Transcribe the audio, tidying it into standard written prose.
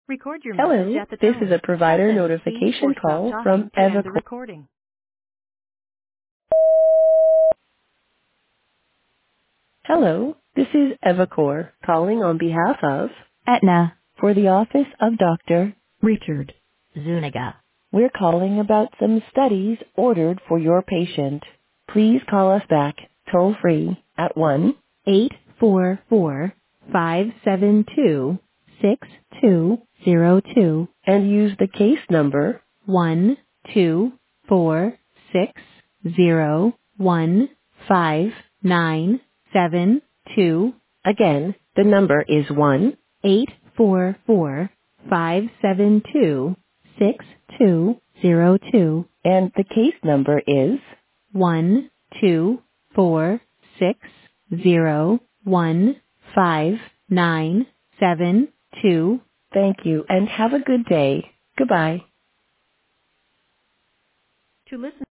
Record your message Hello, at the this is a tone. Press provider any key notification or stop call from talking to end the Evacor. recording. Hello, this is Evacor calling on behalf of Aetna for the office of Dr. Richard Zuniga. We're calling about some studies ordered for your patient. Please call us back toll free at 1-844-572-6202 and use the case number 124601597. Again, the number is 1-844-572-6202 and the case number is 124601597. Thank you and have a good day. Goodbye. To listen